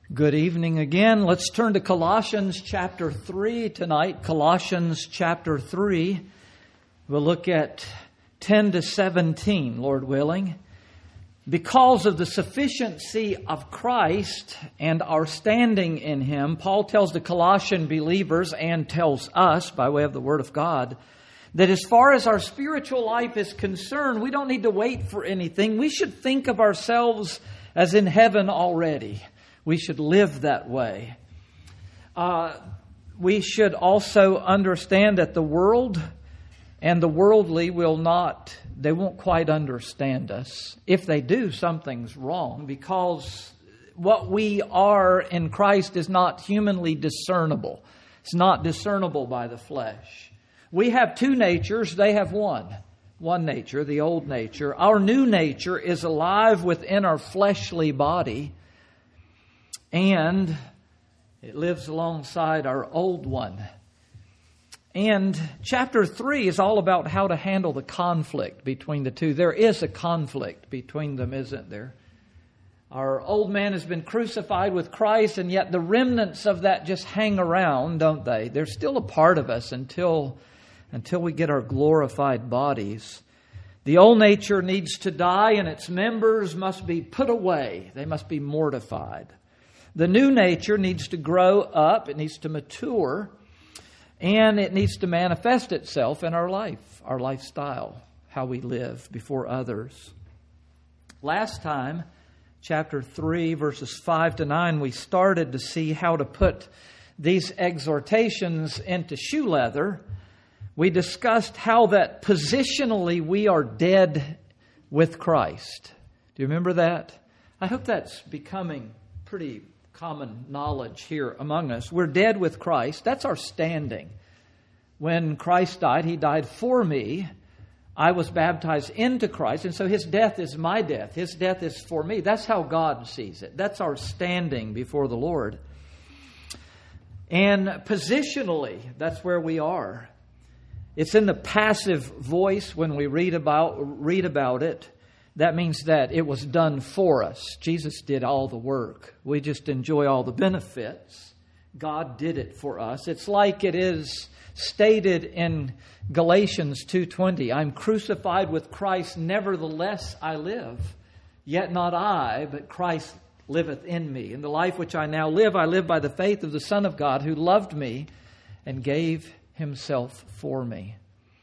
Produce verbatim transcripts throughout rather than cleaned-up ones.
Good evening again. Let's turn to Colossians chapter three tonight. Colossians chapter three. We'll look at ten to seventeen, Lord willing. Because of the sufficiency of Christ and our standing in Him, Paul tells the Colossian believers and tells us by way of the Word of God that as far as our spiritual life is concerned, we don't need to wait for anything. We should think of ourselves as in heaven already. We should live that way. Uh, we should also understand that the world and the worldly will not, they won't quite understand us. If they do, something's wrong, because what we are in Christ is not humanly discernible. It's not discernible by the flesh. We have two natures, they have one. One nature, the old nature. Our new nature is alive within our fleshly body, and it lives alongside our old one. And chapter three is all about how to handle the conflict between the two. There is a conflict between them, isn't there? Our old man has been crucified with Christ, and yet the remnants of that just hang around, don't they? They're still a part of us until, until we get our glorified bodies. The old nature needs to die, and its members must be put away. They must be mortified. The new nature needs to grow up, it needs to mature, and it needs to manifest itself in our life, our lifestyle, how we live before others. Last time, chapter three, verses five to nine, we started to see how to put these exhortations into shoe leather. We discussed how that positionally we are dead with Christ. Do you remember that? I hope that's becoming pretty common knowledge here among us. We're dead with Christ. That's our standing. When Christ died, He died for me. I was baptized into Christ, and so His death is my death. His death is for me. That's how God sees it. That's our standing before the Lord. And positionally, that's where we are. It's in the passive voice when we read about read about it. That means that it was done for us. Jesus did all the work. We just enjoy all the benefits. God did it for us. It's like it is stated in Galatians two twenty. I'm crucified with Christ, nevertheless I live. Yet not I, but Christ liveth in me. In the life which I now live, I live by the faith of the Son of God who loved me and gave Himself for me.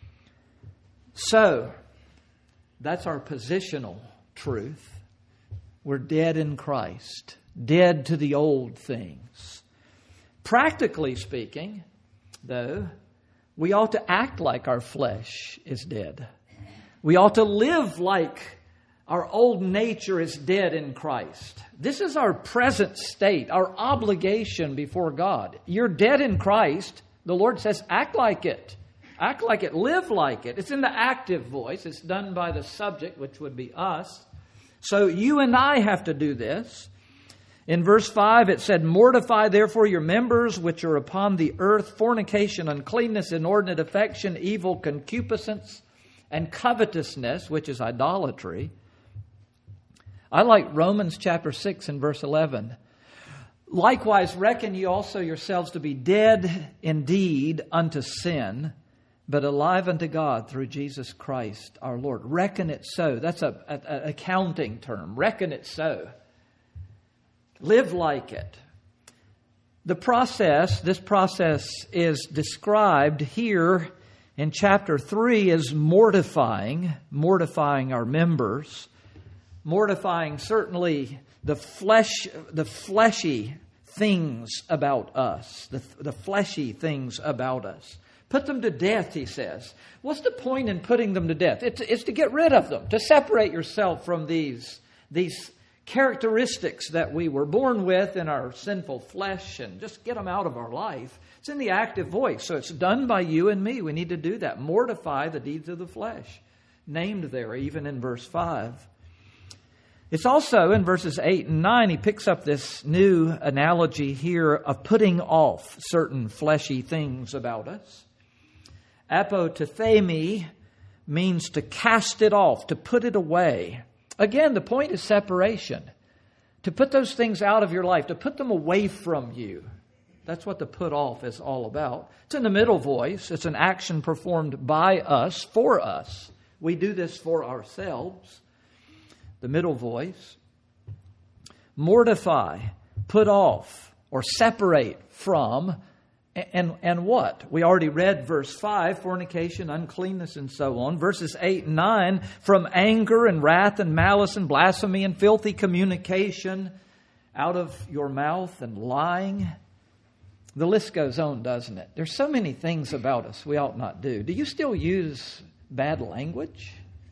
So, that's our positional truth. We're dead in Christ, dead to the old things. Practically speaking, though, we ought to act like our flesh is dead. We ought to live like our old nature is dead in Christ. This is our present state, our obligation before God. You're dead in Christ. The Lord says, act like it. Act like it. Live like it. It's in the active voice. It's done by the subject, which would be us. So you and I have to do this. In verse five, it said, mortify therefore your members which are upon the earth, fornication, uncleanness, inordinate affection, evil concupiscence, and covetousness, which is idolatry. I like Romans chapter six and verse eleven. Likewise, reckon ye also yourselves to be dead indeed unto sin, but alive unto God through Jesus Christ our Lord. Reckon it so. That's a, a, a accounting term. Reckon it so. Live like it. The process, this process is described here in chapter three as mortifying, mortifying our members, mortifying certainly the flesh, the fleshy things about us, the, the fleshy things about us. Put them to death, he says. What's the point in putting them to death? It's, it's to get rid of them, to separate yourself from these, these characteristics that we were born with in our sinful flesh and just get them out of our life. It's in the active voice, so it's done by you and me. We need to do that. Mortify the deeds of the flesh, named there even in verse five. It's also in verses eight and nine, he picks up this new analogy here of putting off certain fleshy things about us. Apotethemi means to cast it off, to put it away. Again, the point is separation. To put those things out of your life, to put them away from you. That's what the put off is all about. It's in the middle voice. It's an action performed by us, for us. We do this for ourselves. The middle voice. Mortify, put off, or separate from. And, and what? We already read verse five, fornication, uncleanness, and so on. Verses eight and nine, from anger and wrath and malice and blasphemy and filthy communication out of your mouth and lying. The list goes on, doesn't it? There's so many things about us we ought not do. Do you still use bad language?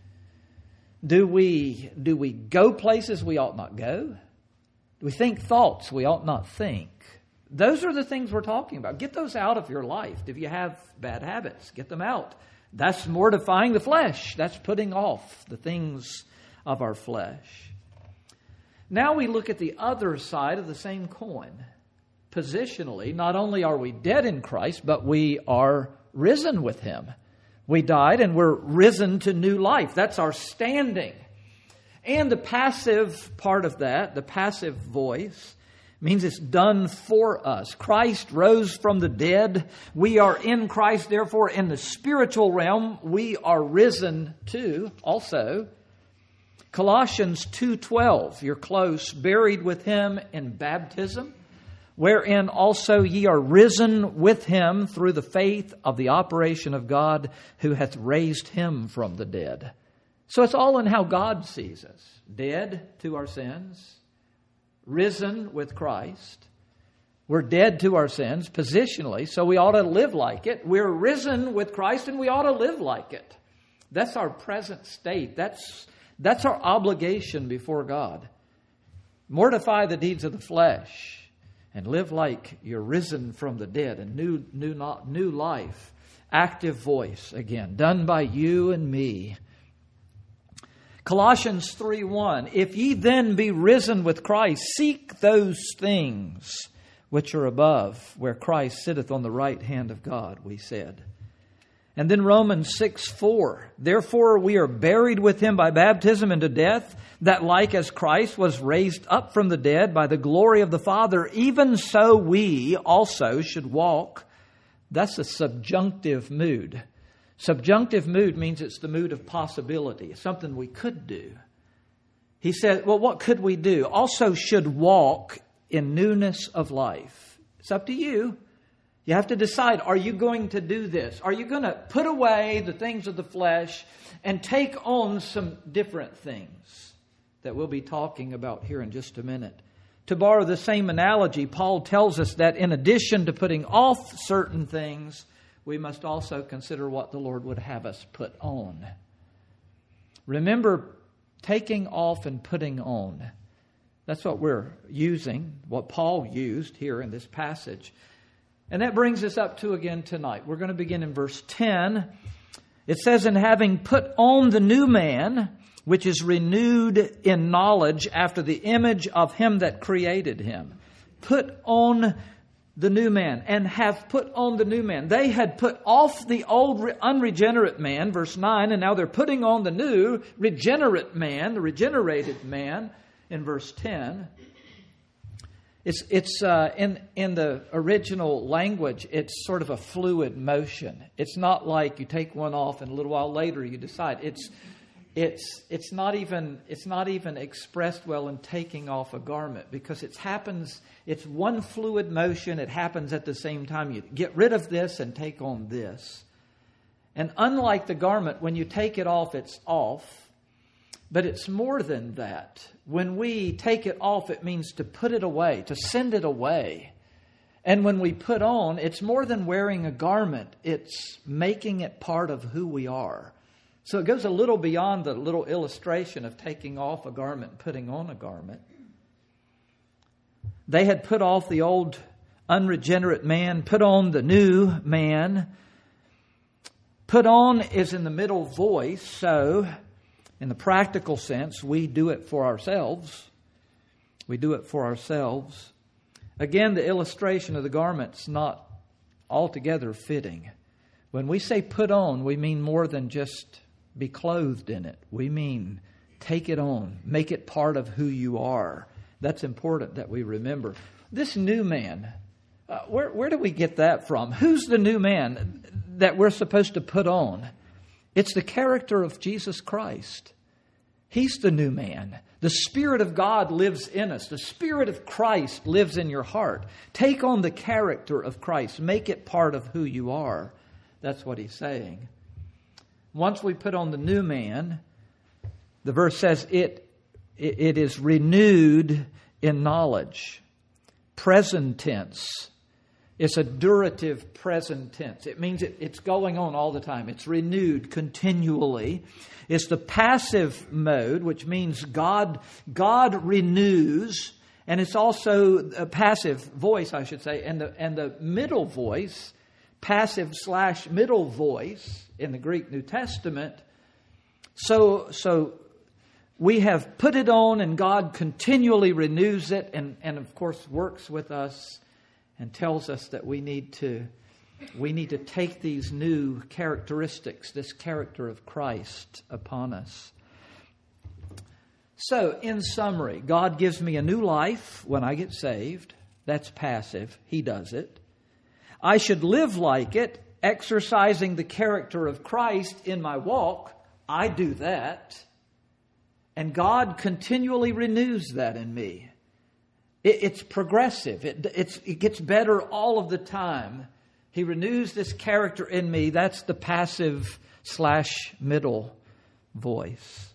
Do we, do we go places we ought not go? Do we think thoughts we ought not think? Those are the things we're talking about. Get those out of your life. If you have bad habits, get them out. That's mortifying the flesh. That's putting off the things of our flesh. Now we look at the other side of the same coin. Positionally, not only are we dead in Christ, but we are risen with Him. We died and we're risen to new life. That's our standing. And the passive part of that, the passive voice, means it's done for us. Christ rose from the dead. We are in Christ. Therefore, in the spiritual realm, we are risen too also. Colossians two twelve, you're close. Buried with Him in baptism, wherein also ye are risen with Him through the faith of the operation of God, who hath raised Him from the dead. So it's all in how God sees us. Dead to our sins. Risen with Christ. We're dead to our sins positionally, so we ought to live like it. We're risen with Christ and we ought to live like it. That's our present state. That's, that's our obligation before God. Mortify the deeds of the flesh and live like you're risen from the dead, a new, new, not, new life. Active voice, again, done by you and me. Colossians three one, if ye then be risen with Christ, seek those things which are above, where Christ sitteth on the right hand of God, we said. And then Romans six four, therefore we are buried with Him by baptism into death, that like as Christ was raised up from the dead by the glory of the Father, even so we also should walk. That's a subjunctive mood. Subjunctive mood means it's the mood of possibility. It's something we could do. He said, well, what could we do? Also should walk in newness of life. It's up to you. You have to decide, are you going to do this? Are you going to put away the things of the flesh and take on some different things that we'll be talking about here in just a minute? To borrow the same analogy, Paul tells us that in addition to putting off certain things, we must also consider what the Lord would have us put on. Remember, taking off and putting on. That's what we're using, what Paul used here in this passage. And that brings us up to again tonight. We're going to begin in verse ten. It says, and having put on the new man, which is renewed in knowledge after the image of Him that created him. Put on the new man, and have put on the new man. They had put off the old unregenerate man, verse nine, and now they're putting on the new regenerate man, the regenerated man, in verse ten. It's it's uh, in in the original language, it's sort of a fluid motion. It's not like you take one off and a little while later you decide. It's It's it's not even it's not even expressed well in taking off a garment, because it happens. It's one fluid motion. It happens at the same time. You get rid of this and take on this. And unlike the garment, when you take it off, it's off. But it's more than that. When we take it off, it means to put it away, to send it away. And when we put on, it's more than wearing a garment. It's making it part of who we are. So it goes a little beyond the little illustration of taking off a garment and putting on a garment. They had put off the old unregenerate man, put on the new man. Put on is in the middle voice, so in the practical sense, we do it for ourselves. We do it for ourselves. Again, the illustration of the garment's not altogether fitting. When we say put on, we mean more than just be clothed in it. We mean take it on, make it part of who you are. That's important that we remember. This new man, uh, where, where do we get that from? Who's the new man that we're supposed to put on? It's the character of Jesus Christ. He's the new man. The Spirit of God lives in us. The Spirit of Christ lives in your heart. Take on the character of Christ. Make it part of who you are. That's what he's saying. Once we put on the new man, the verse says it, it, it is renewed in knowledge. Present tense. It's a durative present tense. It means it, it's going on all the time. It's renewed continually. It's the passive mode, which means God, God renews. And it's also a passive voice, I should say. And the, and the middle voice, passive slash middle voice in the Greek New Testament. So, so we have put it on, and God continually renews it and, and of course works with us and tells us that we need to we need to take these new characteristics, this character of Christ upon us. So, in summary, God gives me a new life when I get saved. That's passive. He does it. I should live like it, exercising the character of Christ in my walk. I do that. And God continually renews that in me. It, it's progressive. It, it's, it gets better all of the time. He renews this character in me. That's the passive slash middle voice.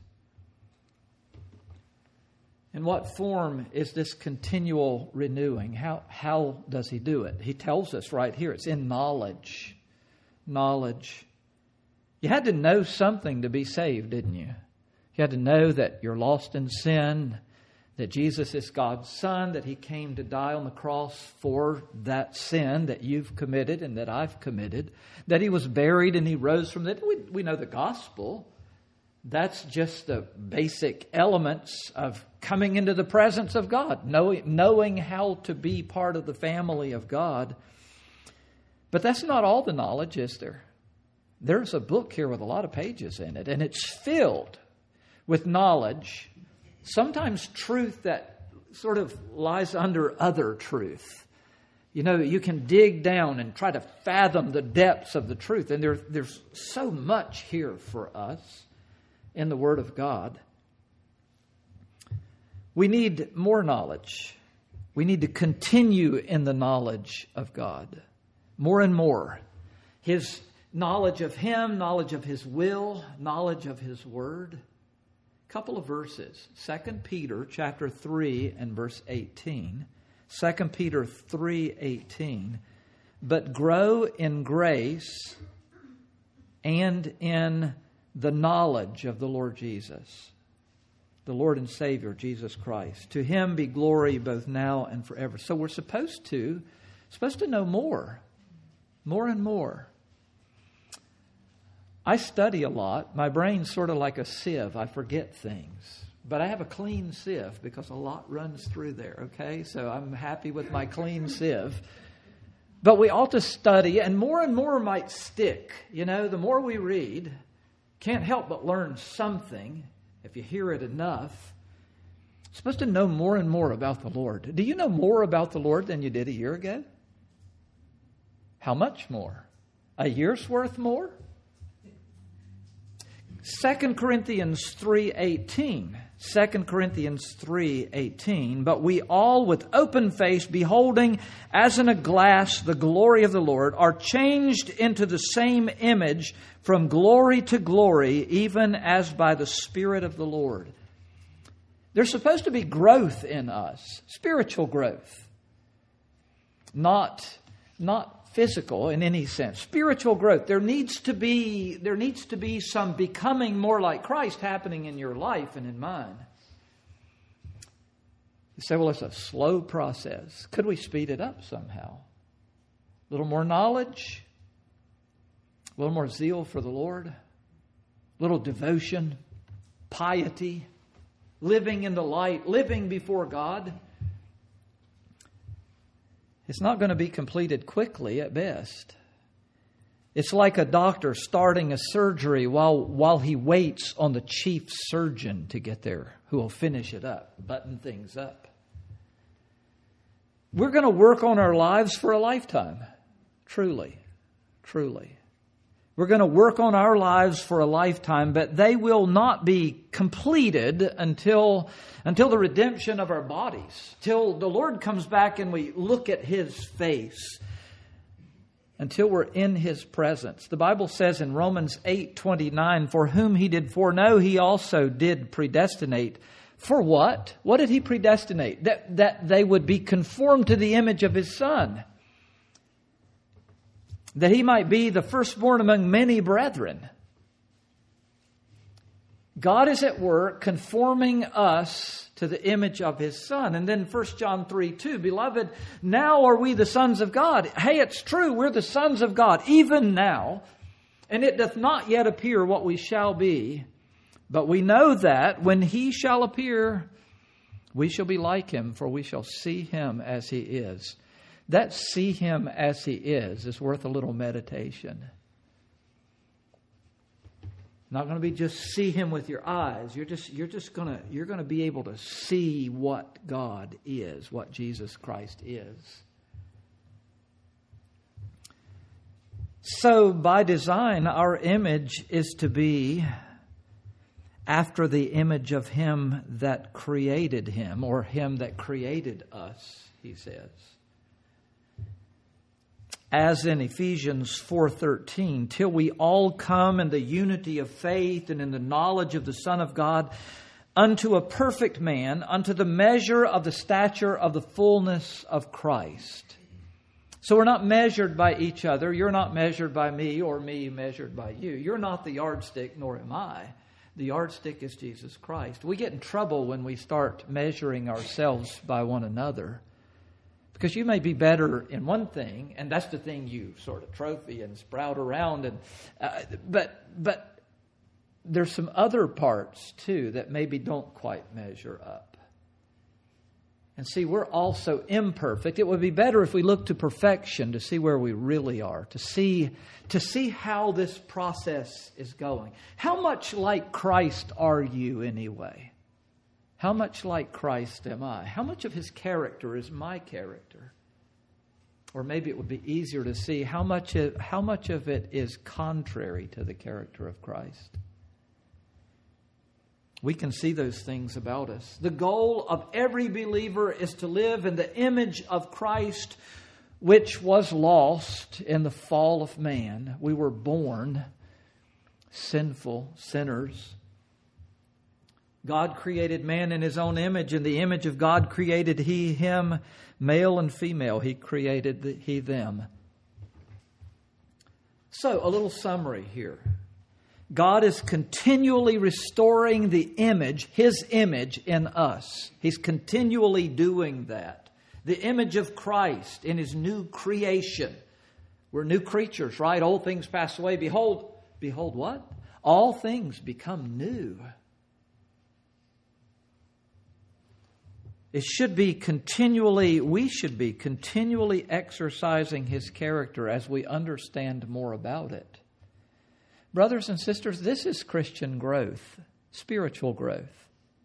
In what form is this continual renewing? How, how does he do it? He tells us right here. It's in knowledge. Knowledge. You had to know something to be saved, didn't you? You had to know that you're lost in sin, that Jesus is God's Son, that He came to die on the cross for that sin that you've committed and that I've committed, that He was buried and He rose from it. We, we know the gospel. That's just the basic elements of coming into the presence of God, knowing, knowing how to be part of the family of God. But that's not all the knowledge, is there? There's a book here with a lot of pages in it, and it's filled with knowledge, sometimes truth that sort of lies under other truth. You know, you can dig down and try to fathom the depths of the truth. And there, there's so much here for us in the Word of God. We need more knowledge. We need to continue in the knowledge of God. More and more. His knowledge of Him, knowledge of His will, knowledge of His Word. Couple of verses. Second Peter chapter three and verse eighteen. Second Peter three eighteen. But grow in grace and in the knowledge of the Lord Jesus, the Lord and Savior, Jesus Christ. To Him be glory both now and forever. So we're supposed to, supposed to know more, more and more. I study a lot. My brain's sort of like a sieve. I forget things. But I have a clean sieve because a lot runs through there, okay? So I'm happy with my clean sieve. But we ought to study, and more and more might stick. You know, the more we read, can't help but learn something if you hear it enough. You're supposed to know more and more about the Lord. Do you know more about the Lord than you did a year ago? How much more? A year's worth more? Second Corinthians three eighteen. Second Corinthians three eighteen. But we all with open face, beholding as in a glass the glory of the Lord, are changed into the same image from glory to glory, even as by the Spirit of the Lord. There's supposed to be growth in us, spiritual growth. Not, not physical in any sense. Spiritual growth. There needs to be there needs to be some becoming more like Christ happening in your life and in mine. You say, well, it's a slow process. Could we speed it up somehow? A little more knowledge, a little more zeal for the Lord, a little devotion, piety, living in the light, living before God. It's not going to be completed quickly at best. It's like a doctor starting a surgery while, while he waits on the chief surgeon to get there, who will finish it up, button things up. We're going to work on our lives for a lifetime. Truly. Truly. We're going to work on our lives for a lifetime, but they will not be completed until, until the redemption of our bodies. Till the Lord comes back and we look at His face. Until we're in His presence. The Bible says in Romans eight twenty-nine, for whom He did foreknow, He also did predestinate. For what? What did He predestinate? That, that they would be conformed to the image of His Son. That He might be the firstborn among many brethren. God is at work conforming us to the image of His Son. And then First John three two, beloved, now are we the sons of God. Hey, it's true, we're the sons of God, even now. And it doth not yet appear what we shall be. But we know that when He shall appear, we shall be like Him, for we shall see Him as He is. That see Him as He is is worth a little meditation. Not going to be just see Him with your eyes. You're just you're just going to you're going to be able to see what God is, what Jesus Christ is. So by design, our image is to be after the image of Him that created Him, or Him that created us, he says. As in Ephesians four thirteen, till we all come in the unity of faith and in the knowledge of the Son of God, unto a perfect man, unto the measure of the stature of the fullness of Christ. So we're not measured by each other. You're not measured by me, or me measured by you. You're not the yardstick, nor am I. The yardstick is Jesus Christ. We get in trouble when we start measuring ourselves by one another. Because you may be better in one thing, and that's the thing you sort of trophy and sprout around. And uh, but but there's some other parts too that maybe don't quite measure up. And see, we're also imperfect. It would be better if we looked to perfection to see where we really are, to see to see how this process is going. How much like Christ are you anyway? How much like Christ am I? How much of His character is my character? Or maybe it would be easier to see how much of, how much of it is contrary to the character of Christ. We can see those things about us. The goal of every believer is to live in the image of Christ, which was lost in the fall of man. We were born sinful sinners. God created man in His own image. In the image of God created He him, male and female. He created the, he them. So, a little summary here. God is continually restoring the image, His image in us. He's continually doing that. The image of Christ in His new creation. We're new creatures, right? Old things pass away. Behold, behold what? All things become new. It should be continually, we should be continually exercising His character as we understand more about it. Brothers and sisters, this is Christian growth, spiritual growth.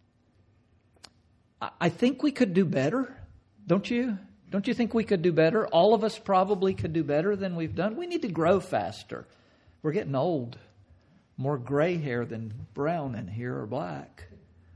I think we could do better, don't you? Don't you think we could do better? All of us probably could do better than we've done. We need to grow faster. We're getting old. More gray hair than brown in here or black.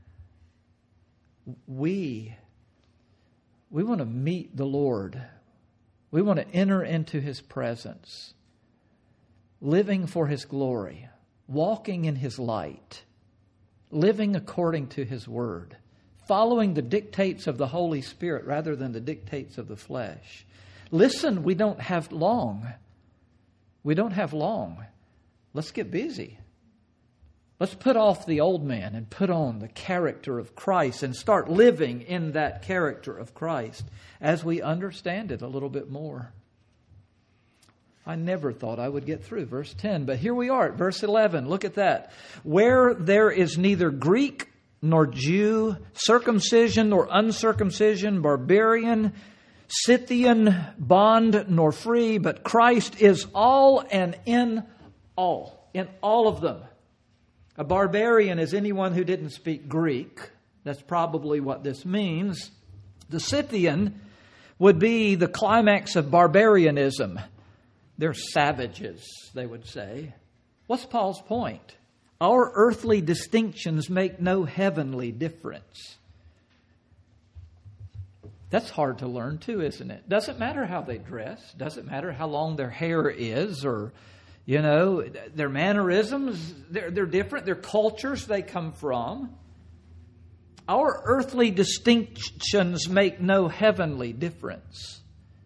We, we want to meet the Lord. We want to enter into His presence, living for His glory, walking in His light, living according to His word, following the dictates of the Holy Spirit rather than the dictates of the flesh. Listen, we don't have long. We don't have long. Let's get busy. Let's put off the old man and put on the character of Christ and start living in that character of Christ as we understand it a little bit more. I never thought I would get through verse ten, but here we are at verse eleven. Look at that. Where there is neither Greek nor Jew, circumcision nor uncircumcision, barbarian, Scythian, bond nor free, but Christ is all and in all, in all of them. A barbarian is anyone who didn't speak Greek. That's probably what this means. The Scythian would be the climax of barbarianism. They're savages, they would say. What's Paul's point? Our earthly distinctions make no heavenly difference. That's hard to learn too, isn't it? Doesn't matter how they dress. Doesn't matter how long their hair is or, you know, their mannerisms. They're, they're different. Their cultures they come from. Our earthly distinctions make no heavenly difference.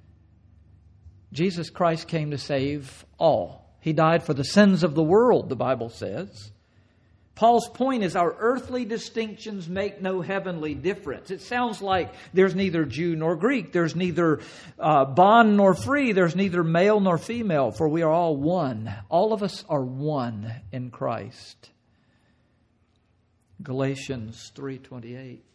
Jesus Christ came to save all. He died for the sins of the world, the Bible says. Paul's point is our earthly distinctions make no heavenly difference. It sounds like there's neither Jew nor Greek. There's neither uh, bond nor free. There's neither male nor female, for we are all one. All of us are one in Christ. Galatians three twenty-eight.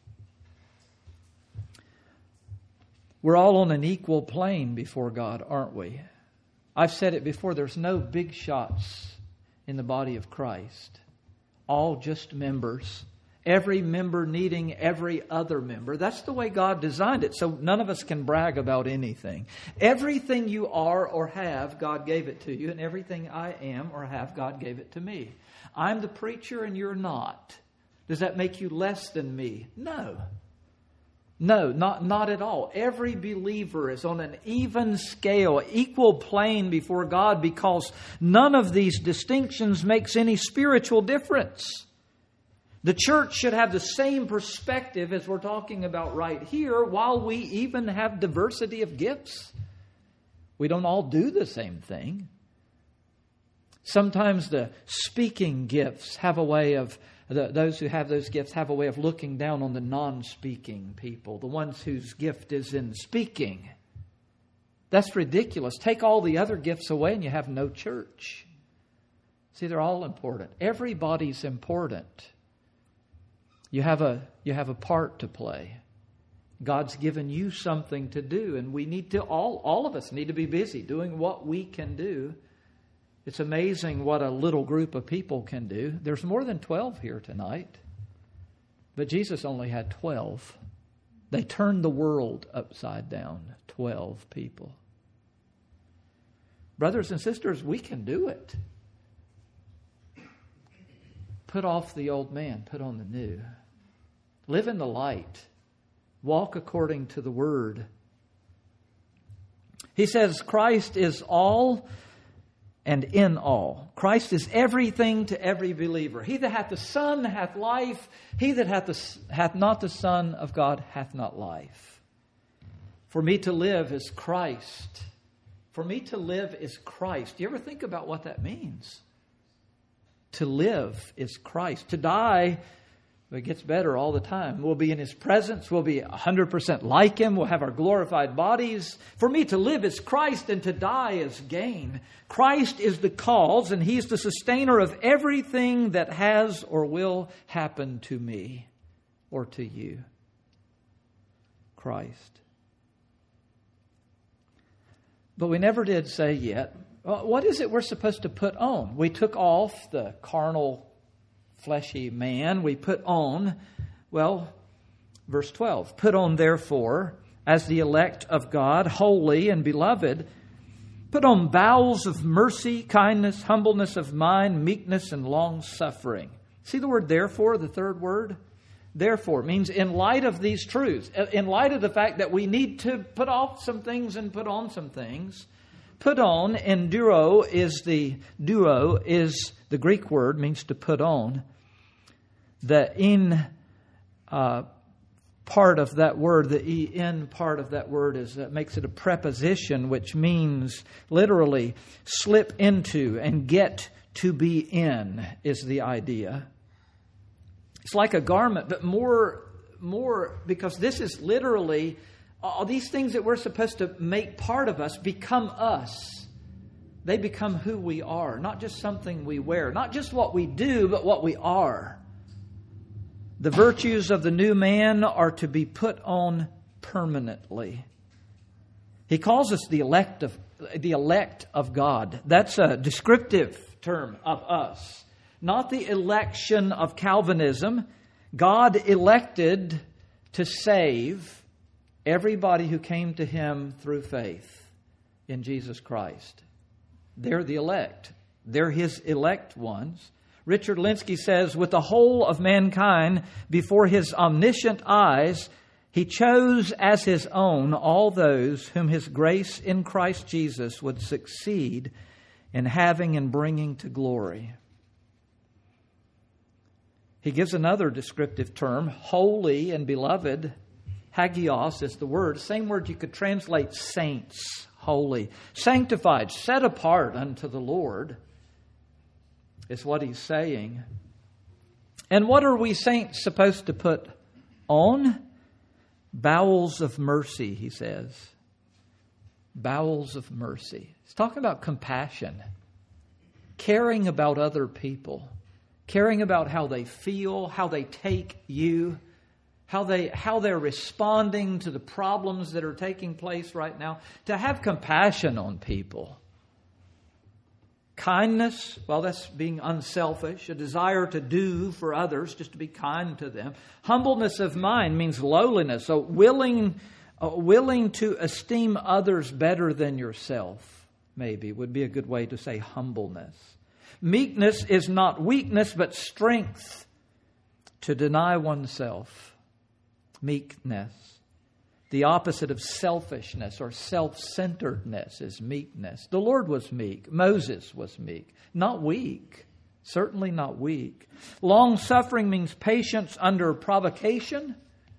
We're all on an equal plane before God, aren't we? I've said it before, there's no big shots in the body of Christ. All just members. Every member needing every other member. That's the way God designed it. So none of us can brag about anything. Everything you are or have, God gave it to you. And everything I am or have, God gave it to me. I'm the preacher and you're not. Does that make you less than me? No. No, not, not at all. Every believer is on an even scale, equal plane before God, because none of these distinctions makes any spiritual difference. The church should have the same perspective as we're talking about right here, while we even have diversity of gifts. We don't all do the same thing. Sometimes the speaking gifts have a way of The, those who have those gifts have a way of looking down on the non-speaking people, the ones whose gift is in speaking. That's ridiculous. Take all the other gifts away and you have no church. See, they're all important. Everybody's important. You have a, you have a part to play. God's given you something to do, and we need to, all, all of us need to be busy doing what we can do. It's amazing what a little group of people can do. There's more than twelve here tonight. But Jesus only had twelve. They turned the world upside down. twelve people. Brothers and sisters, we can do it. Put off the old man. Put on the new. Live in the light. Walk according to the Word. He says Christ is all and in all. Christ is everything to every believer. He that hath the Son hath life. He that hath, the, hath not the Son of God hath not life. For me to live is Christ. For me to live is Christ. Do you ever think about what that means? To live is Christ. To die, it gets better all the time. We'll be in His presence. We'll be one hundred percent like Him. We'll have our glorified bodies. For me to live is Christ, and to die is gain. Christ is the cause, and He's the sustainer of everything that has or will happen to me or to you. Christ. But we never did say yet, well, what is it we're supposed to put on? We took off the carnal, fleshy man. We put on, well, verse twelve, put on therefore, as the elect of God, holy and beloved, put on bowels of mercy, kindness, humbleness of mind, meekness, and long-suffering. See the word therefore, the third word? Therefore means in light of these truths, in light of the fact that we need to put off some things and put on some things. Put on, and duo is the duo is the Greek word, means to put on. The in uh, part of that word, the en part of that word is that makes it a preposition, which means literally slip into and get to be in is the idea. It's like a garment, but more, more because this is literally all these things that we're supposed to make part of us become us. They become who we are, not just something we wear, not just what we do, but what we are. The virtues of the new man are to be put on permanently. He calls us the elect of the elect of God. That's a descriptive term of us, not the election of Calvinism. God elected to save Everybody who came to Him through faith in Jesus Christ. They're the elect. They're His elect ones. Richard Lenski says, with the whole of mankind before His omniscient eyes, He chose as His own all those whom His grace in Christ Jesus would succeed in having and bringing to glory. He gives another descriptive term, holy and beloved. Hagios is the word. Same word you could translate saints, holy. Sanctified, set apart unto the Lord is what he's saying. And what are we saints supposed to put on? Bowels of mercy, he says. Bowels of mercy. He's talking about compassion. Caring about other people. Caring about how they feel, how they take you, how they how they're responding to the problems that are taking place right now. To have compassion on people. Kindness, well, that's being unselfish. A desire to do for others, just to be kind to them. Humbleness of mind means lowliness. So willing, uh, willing to esteem others better than yourself, maybe, would be a good way to say humbleness. Meekness is not weakness, but strength. To deny oneself. Meekness. The opposite of selfishness or self-centeredness is meekness. The Lord was meek. Moses was meek. Not weak. Certainly not weak. Long-suffering means patience under provocation.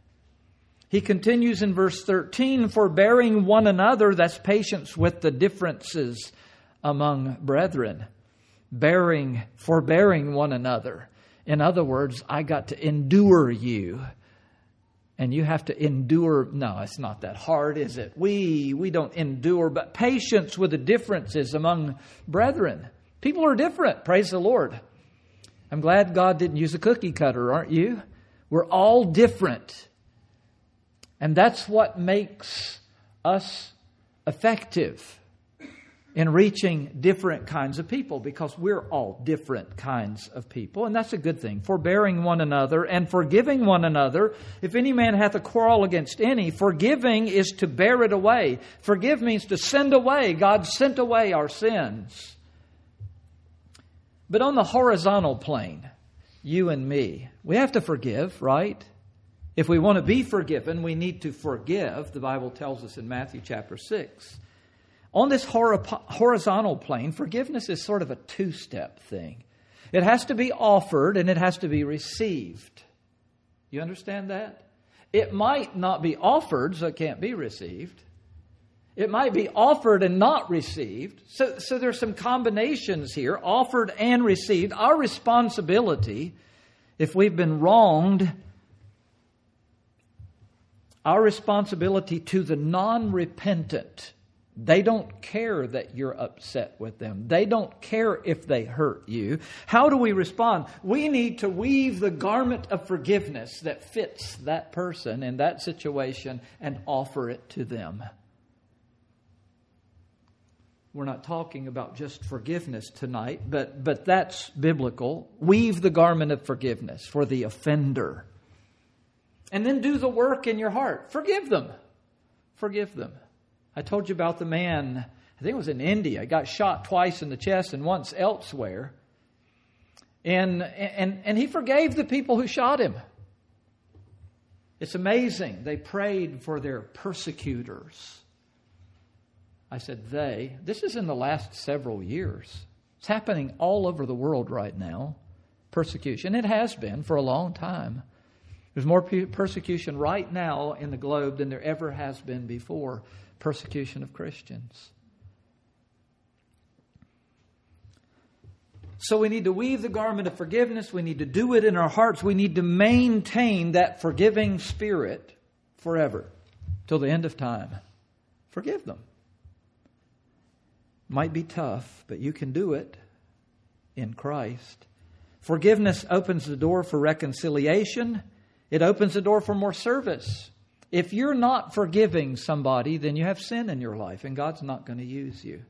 He continues in verse thirteen, forbearing one another. That's patience with the differences among brethren. Bearing, forbearing one another. In other words, I got to endure you. And you have to endure. No, it's not that hard, is it? We we don't endure, but patience with the differences among brethren. People are different, praise the Lord. I'm glad God didn't use a cookie cutter, aren't you? We're all different. And that's what makes us effective in reaching different kinds of people, because we're all different kinds of people, and that's a good thing. Forbearing one another and forgiving one another. If any man hath a quarrel against any, forgiving is to bear it away. Forgive means to send away. God sent away our sins. But on the horizontal plane, you and me, we have to forgive, right? If we want to be forgiven, we need to forgive. The Bible tells us in Matthew chapter six. On this horizontal plane, forgiveness is sort of a two-step thing. It has to be offered and it has to be received. You understand that? It might not be offered, so it can't be received. It might be offered and not received. So, so there's some combinations here, offered and received. Our responsibility, if we've been wronged, our responsibility to the non-repentant. They don't care that you're upset with them. They don't care if they hurt you. How do we respond? We need to weave the garment of forgiveness that fits that person in that situation and offer it to them. We're not talking about just forgiveness tonight, but, but that's biblical. Weave the garment of forgiveness for the offender. And then do the work in your heart. Forgive them. Forgive them. I told you about the man, I think it was in India, got shot twice in the chest and once elsewhere. And, and, and he forgave the people who shot him. It's amazing. They prayed for their persecutors. I said they. This is in the last several years. It's happening all over the world right now. Persecution. It has been for a long time. There's more persecution right now in the globe than there ever has been before. Persecution of Christians. So we need to weave the garment of forgiveness. We need to do it in our hearts. We need to maintain that forgiving spirit forever, till the end of time. Forgive them. Might be tough, but you can do it in Christ. Forgiveness opens the door for reconciliation. It opens the door for more service. If you're not forgiving somebody, then you have sin in your life, and God's not going to use you.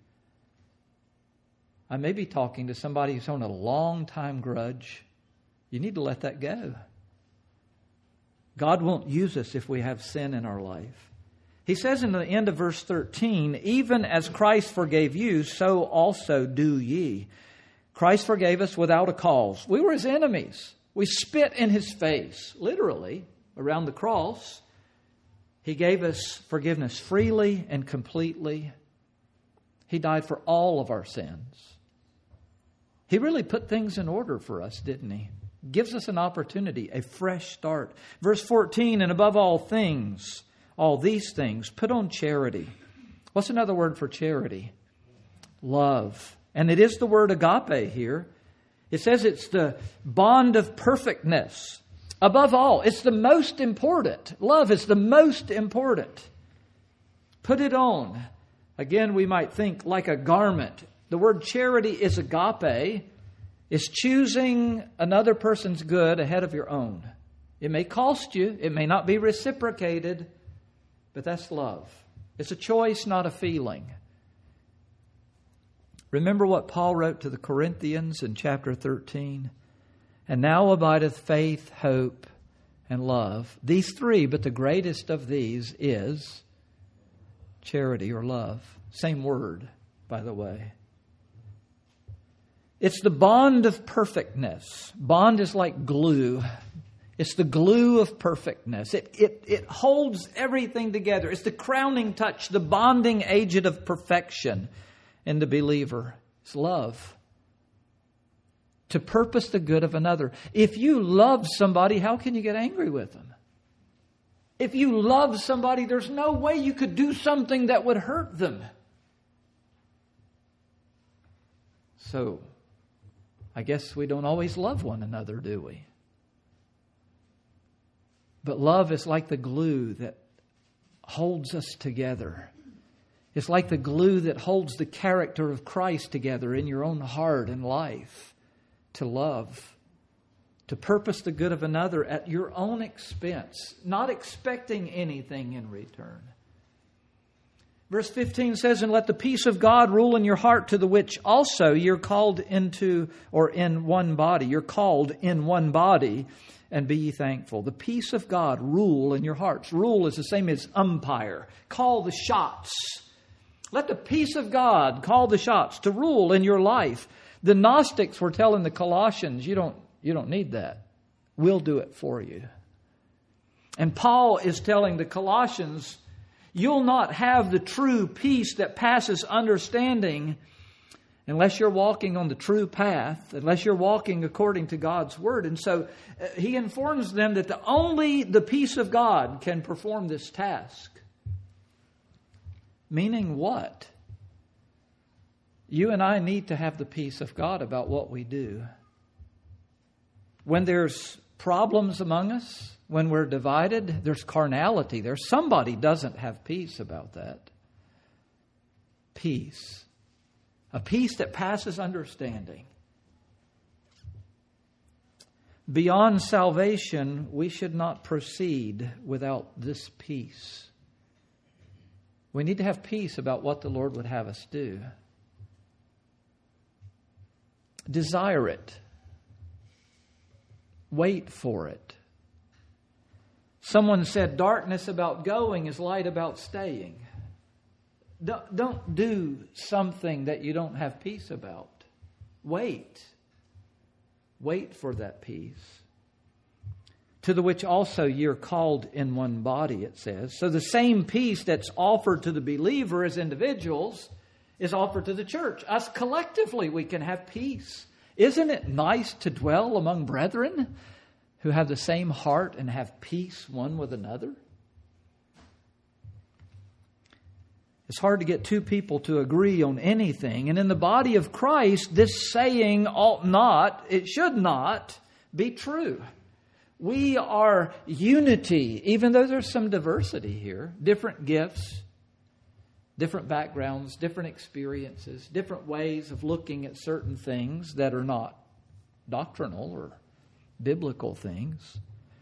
I may be talking to somebody who's on a long time grudge. You need to let that go. God won't use us if we have sin in our life. He says in the end of verse thirteen, even as Christ forgave you, so also do ye. Christ forgave us without a cause. We were His enemies. We spit in His face, literally, around the cross. He gave us forgiveness freely and completely. He died for all of our sins. He really put things in order for us, didn't He? Gives us an opportunity, a fresh start. Verse fourteen, and above all things, all these things, put on charity. What's another word for charity? Love. And it is the word agape here. It says it's the bond of perfectness. Above all, it's the most important. Love is the most important. Put it on. Again, we might think like a garment. The word charity is agape. It's choosing another person's good ahead of your own. It may cost you. It may not be reciprocated. But that's love. It's a choice, not a feeling. Remember what Paul wrote to the Corinthians in chapter thirteen? And now abideth faith, hope, and love. These three, but the greatest of these is charity or love. Same word, by the way. It's the bond of perfectness. Bond is like glue. It's the glue of perfectness. It, it, it holds everything together. It's the crowning touch, the bonding agent of perfection in the believer. It's love. To purpose the good of another. If you love somebody, how can you get angry with them? If you love somebody, there's no way you could do something that would hurt them. So, I guess we don't always love one another, do we? But love is like the glue that holds us together. It's like the glue that holds the character of Christ together in your own heart and life. To love. To purpose the good of another at your own expense. Not expecting anything in return. Verse fifteen says, and let the peace of God rule in your heart, to the which also you're called into, or in one body. You're called in one body, and be ye thankful. The peace of God rule in your hearts. Rule is the same as umpire. Call the shots. Let the peace of God call the shots to rule in your life. The Gnostics were telling the Colossians, you don't, you don't need that. We'll do it for you. And Paul is telling the Colossians, you'll not have the true peace that passes understanding unless you're walking on the true path, unless you're walking according to God's Word. And so uh, he informs them that the, only the peace of God can perform this task. Meaning what? You and I need to have the peace of God about what we do. When there's problems among us, when we're divided, there's carnality. There's somebody doesn't have peace about that. Peace. A peace that passes understanding. Beyond salvation, we should not proceed without this peace. We need to have peace about what the Lord would have us do. Desire it. Wait for it. Someone said darkness about going is light about staying. Don't, don't do something that you don't have peace about. Wait. Wait for that peace. To the which also you're called in one body, it says. So the same peace that's offered to the believer as individuals is offered to the church. Us collectively, we can have peace. Isn't it nice to dwell among brethren who have the same heart and have peace one with another? It's hard to get two people to agree on anything. And in the body of Christ, this saying ought not, it should not be true. We are unity, even though there's some diversity here. Different gifts, different backgrounds, different experiences, different ways of looking at certain things that are not doctrinal or biblical things.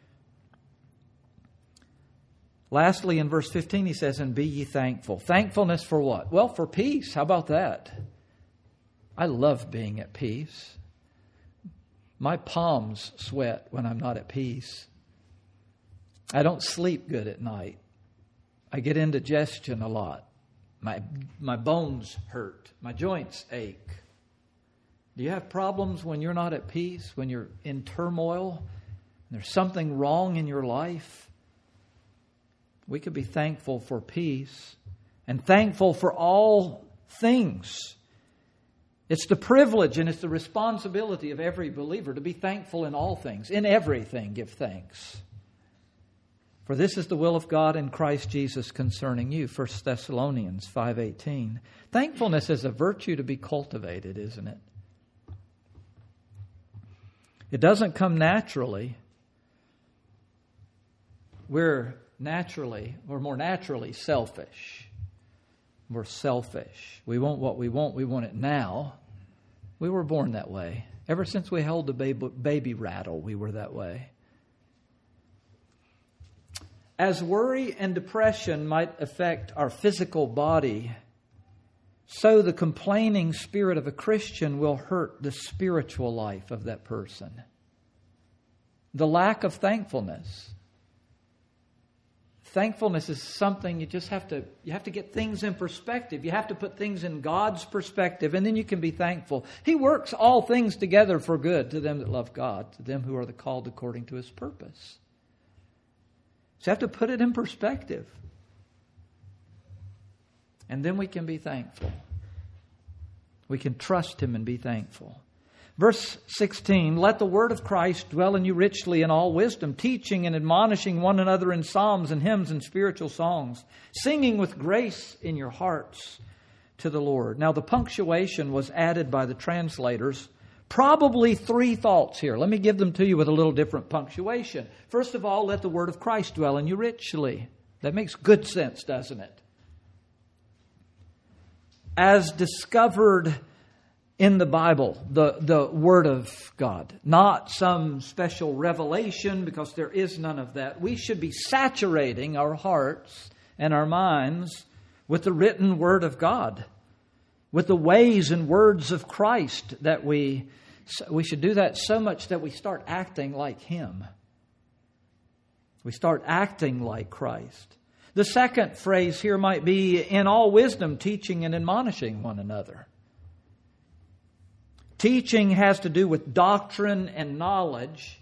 Lastly, in verse fifteen, he says, and be ye thankful. Thankfulness for what? Well, for peace. How about that? I love being at peace. My palms sweat when I'm not at peace. I don't sleep good at night. I get indigestion a lot. My, my bones hurt. My joints ache. Do you have problems when you're not at peace, when you're in turmoil? There's something wrong in your life? We could be thankful for peace and thankful for all things. It's the privilege and it's the responsibility of every believer to be thankful in all things. In everything, give thanks. For this is the will of God in Christ Jesus concerning you. First Thessalonians five eighteen. Thankfulness is a virtue to be cultivated, isn't it? It doesn't come naturally. We're naturally, we're more naturally selfish. We're selfish. We want what we want. We want it now. We were born that way. Ever since we held the baby, baby rattle, we were that way. As worry and depression might affect our physical body, so the complaining spirit of a Christian will hurt the spiritual life of that person. The lack of thankfulness. Thankfulness is something you just have to, you have to get things in perspective. You have to put things in God's perspective, and then you can be thankful. He works all things together for good to them that love God, to them who are the called according to His purpose. So you have to put it in perspective. And then we can be thankful. We can trust Him and be thankful. Verse sixteen, let the word of Christ dwell in you richly in all wisdom, teaching and admonishing one another in psalms and hymns and spiritual songs, singing with grace in your hearts to the Lord. Now the punctuation was added by the translators. Probably three thoughts here. Let me give them to you with a little different punctuation. First of all, let the word of Christ dwell in you richly. That makes good sense, doesn't it? As discovered in the Bible, the, the Word of God. Not some special revelation, because there is none of that. We should be saturating our hearts and our minds with the written Word of God, with the ways and words of Christ, that we, we should do that so much that we start acting like Him. We start acting like Christ. The second phrase here might be, in all wisdom, teaching and admonishing one another. Teaching has to do with doctrine and knowledge.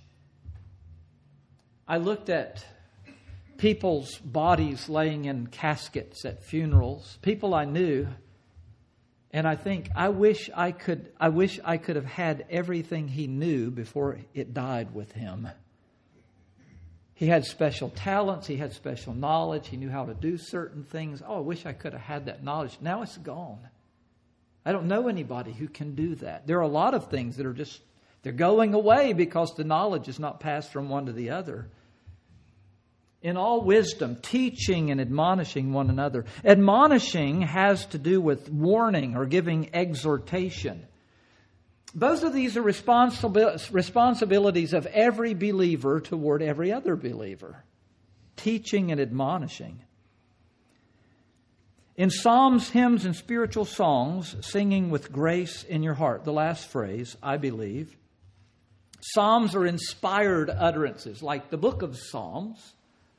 I looked at people's bodies laying in caskets at funerals, people I knew, and I think, I wish I could I wish I could have had everything he knew before it died with him. He had special talents, he had special knowledge, he knew how to do certain things. Oh, I wish I could have had that knowledge. Now it's gone. I don't know anybody who can do that. There are a lot of things that are just, they're going away because the knowledge is not passed from one to the other. In all wisdom, teaching and admonishing one another. Admonishing has to do with warning or giving exhortation. Both of these are responsibil- responsibilities of every believer toward every other believer. Teaching and admonishing. In psalms, hymns, and spiritual songs, singing with grace in your heart. The last phrase, I believe. Psalms are inspired utterances, like the book of Psalms.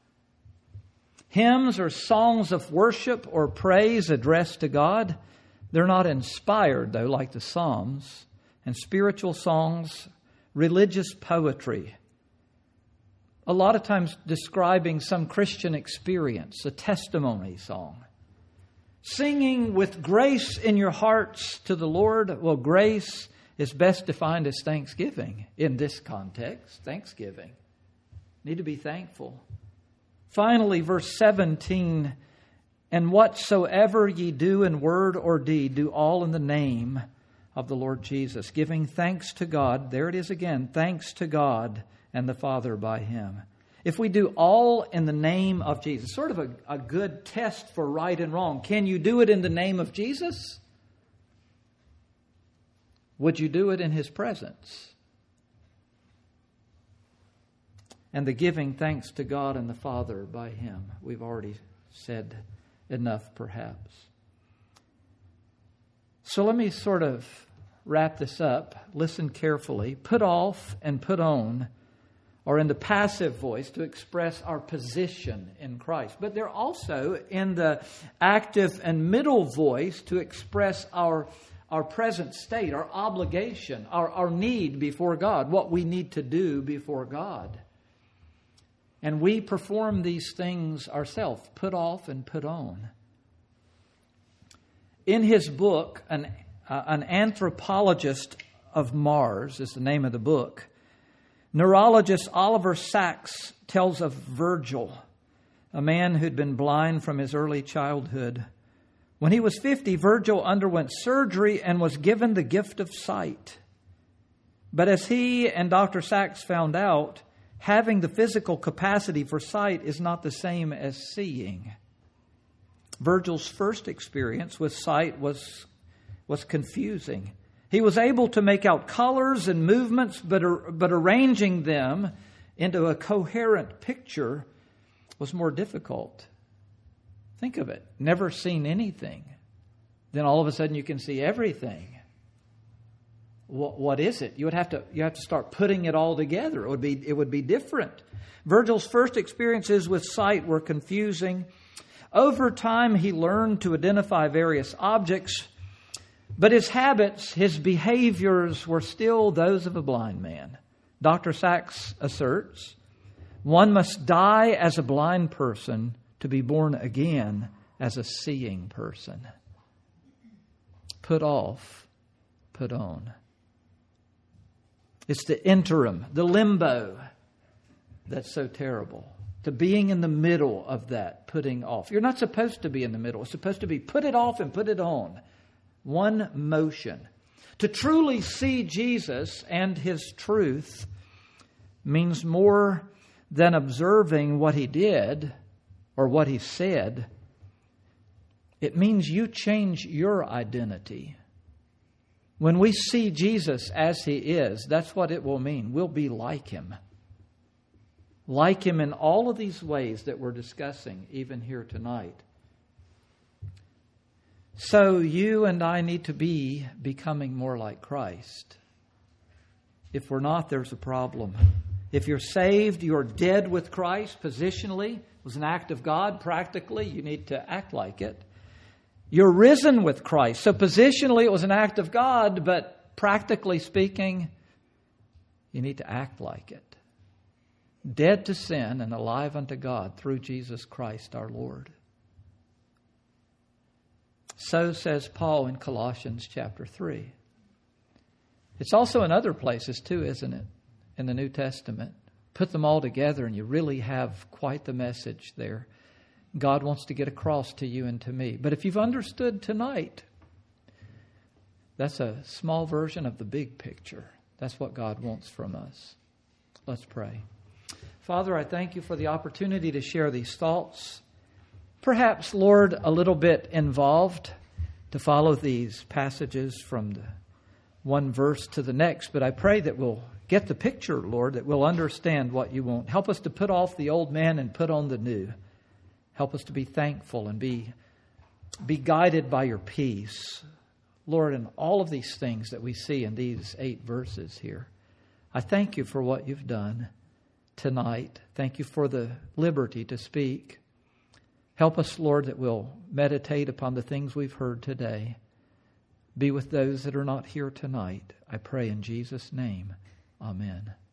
Hymns are songs of worship or praise addressed to God. They're not inspired, though, like the Psalms. And spiritual songs, religious poetry. A lot of times describing some Christian experience, a testimony song. Singing with grace in your hearts to the Lord. Well, grace is best defined as thanksgiving in this context. Thanksgiving. Need to be thankful. Finally, verse seventeen, and whatsoever ye do in word or deed, do all in the name of the Lord Jesus, giving thanks to God. There it is again, thanks to God and the Father by Him. If we do all in the name of Jesus, sort of a, a good test for right and wrong. Can you do it in the name of Jesus? Would you do it in His presence? And the giving thanks to God and the Father by Him. We've already said enough, perhaps. So let me sort of wrap this up. Listen carefully. Put off and put on or in the passive voice to express our position in Christ. But they're also in the active and middle voice to express our, our present state, our obligation, our, our need before God, what we need to do before God. And we perform these things ourselves, put off and put on. In his book, an, uh, an anthropologist of Mars is the name of the book, neurologist Oliver Sacks tells of Virgil, a man who'd been blind from his early childhood. When he was fifty, Virgil underwent surgery and was given the gift of sight. But as he and Doctor Sacks found out, having the physical capacity for sight is not the same as seeing. Virgil's first experience with sight was, was confusing. He was able to make out colors and movements, but, but arranging them into a coherent picture was more difficult. Think of it. Never seen anything. Then all of a sudden you can see everything. What, what is it? You would have to you have to start putting it all together. It would be it would be different. Virgil's first experiences with sight were confusing. Over time he learned to identify various objects. But his habits, his behaviors were still those of a blind man. Doctor Sacks asserts, one must die as a blind person to be born again as a seeing person. Put off, put on. It's the interim, the limbo that's so terrible. To being in the middle of that, putting off. You're not supposed to be in the middle. It's supposed to be put it off and put it on. One motion. To truly see Jesus and His truth means more than observing what He did or what He said. It means you change your identity. When we see Jesus as He is, that's what it will mean. We'll be like Him. Like Him in all of these ways that we're discussing, even here tonight. So you and I need to be becoming more like Christ. If we're not, there's a problem. If you're saved, you're dead with Christ positionally. It was an act of God. Practically, you need to act like it. You're risen with Christ. So positionally, it was an act of God, but practically speaking, you need to act like it. Dead to sin and alive unto God through Jesus Christ our Lord. So says Paul in Colossians chapter three. It's also in other places too, isn't it? In the New Testament. Put them all together and you really have quite the message there. God wants to get across to you and to me. But if you've understood tonight, that's a small version of the big picture. That's what God wants from us. Let's pray. Father, I thank you for the opportunity to share these thoughts. Perhaps, Lord, a little bit involved to follow these passages from the one verse to the next. But I pray that we'll get the picture, Lord, that we'll understand what you want. Help us to put off the old man and put on the new. Help us to be thankful and be, be guided by your peace. Lord, in all of these things that we see in these eight verses here, I thank you for what you've done tonight. Thank you for the liberty to speak. Help us, Lord, that we'll meditate upon the things we've heard today. Be with those that are not here tonight. I pray in Jesus' name. Amen.